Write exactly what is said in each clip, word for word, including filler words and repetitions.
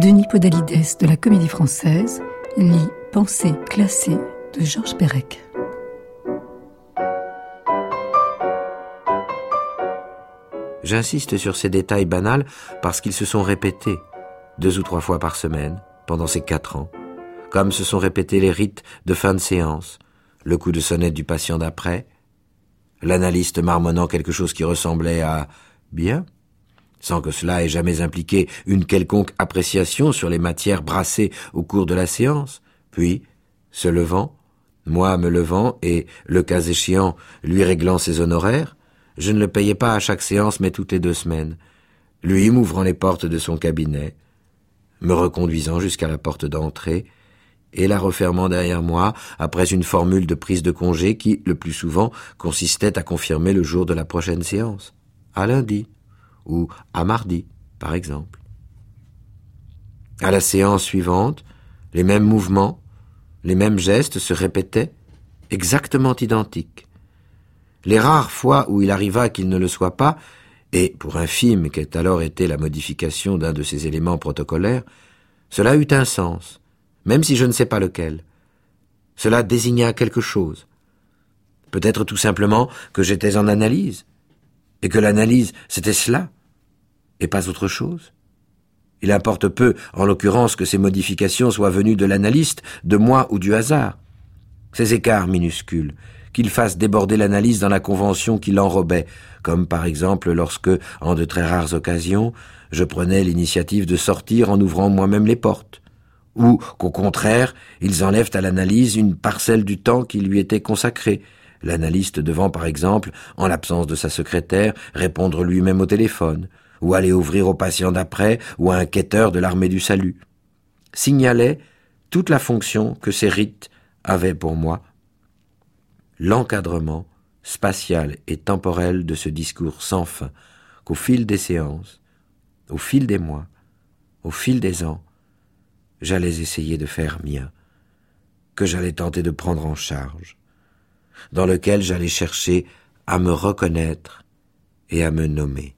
Denis Podalides de la Comédie Française lit Pensées classées de Georges Perec. J'insiste sur ces détails banals parce qu'ils se sont répétés deux ou trois fois par semaine pendant ces quatre ans, comme se sont répétés les rites de fin de séance, le coup de sonnette du patient d'après, l'analyste marmonnant quelque chose qui ressemblait à « bien », sans que cela ait jamais impliqué une quelconque appréciation sur les matières brassées au cours de la séance, puis, se levant, moi me levant et, le cas échéant, lui réglant ses honoraires, je ne le payais pas à chaque séance mais toutes les deux semaines, lui m'ouvrant les portes de son cabinet, me reconduisant jusqu'à la porte d'entrée et la refermant derrière moi après une formule de prise de congé qui, le plus souvent, consistait à confirmer le jour de la prochaine séance, à lundi, ou à mardi, par exemple. À la séance suivante, les mêmes mouvements, les mêmes gestes se répétaient, exactement identiques. Les rares fois où il arriva qu'il ne le soit pas, et pour infime qu'ait alors été la modification d'un de ces éléments protocolaires, cela eut un sens, même si je ne sais pas lequel. Cela désigna quelque chose. Peut-être tout simplement que j'étais en analyse, et que l'analyse, c'était cela, et pas autre chose. Il importe peu, en l'occurrence, que ces modifications soient venues de l'analyste, de moi ou du hasard. Ces écarts minuscules, qu'ils fassent déborder l'analyse dans la convention qui l'enrobait, comme par exemple lorsque, en de très rares occasions, je prenais l'initiative de sortir en ouvrant moi-même les portes, ou qu'au contraire, ils enlèvent à l'analyse une parcelle du temps qui lui était consacré, l'analyste devant, par exemple, en l'absence de sa secrétaire, répondre lui-même au téléphone, ou aller ouvrir au patient d'après ou à un quêteur de l'armée du salut, signalait toute la fonction que ces rites avaient pour moi, l'encadrement spatial et temporel de ce discours sans fin qu'au fil des séances, au fil des mois, au fil des ans, j'allais essayer de faire mien, que j'allais tenter de prendre en charge, dans lequel j'allais chercher à me reconnaître et à me nommer.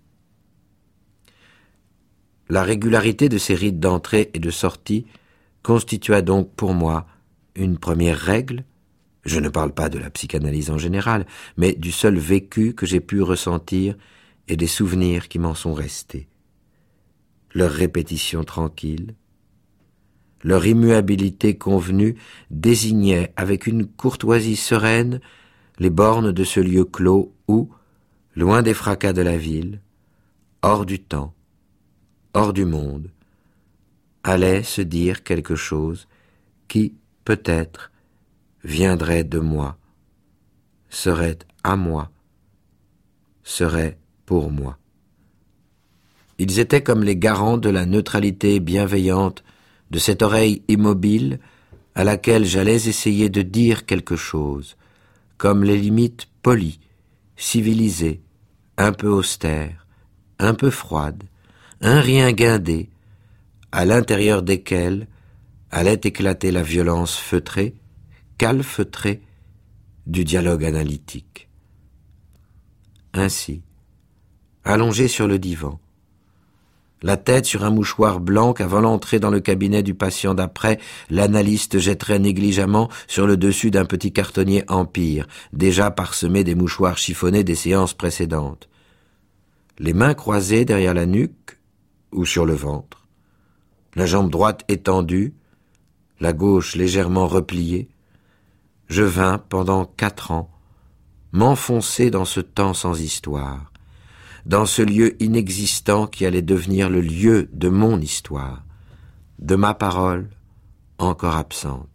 La régularité de ces rites d'entrée et de sortie constitua donc pour moi une première règle. Je ne parle pas de la psychanalyse en général, mais du seul vécu que j'ai pu ressentir et des souvenirs qui m'en sont restés. Leur répétition tranquille, leur immuabilité convenue désignait avec une courtoisie sereine les bornes de ce lieu clos où, loin des fracas de la ville, hors du temps, hors du monde, allait se dire quelque chose qui, peut-être, viendrait de moi, serait à moi, serait pour moi. Ils étaient comme les garants de la neutralité bienveillante de cette oreille immobile à laquelle j'allais essayer de dire quelque chose, comme les limites polies, civilisées, un peu austères, un peu froides, un rien guindé, à l'intérieur desquels allait éclater la violence feutrée, calfeutrée du dialogue analytique. Ainsi, allongé sur le divan, la tête sur un mouchoir blanc qu'avant l'entrée dans le cabinet du patient d'après, l'analyste jetterait négligemment sur le dessus d'un petit cartonnier Empire, déjà parsemé des mouchoirs chiffonnés des séances précédentes. Les mains croisées derrière la nuque ou sur le ventre, la jambe droite étendue, la gauche légèrement repliée, je vins, pendant quatre ans, m'enfoncer dans ce temps sans histoire, dans ce lieu inexistant qui allait devenir le lieu de mon histoire, de ma parole encore absente.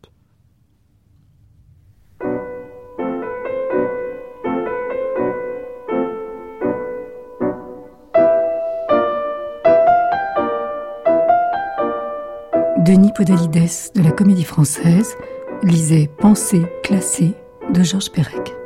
Denis Podalides de la Comédie Française lisait Pensées classées de Georges Perec.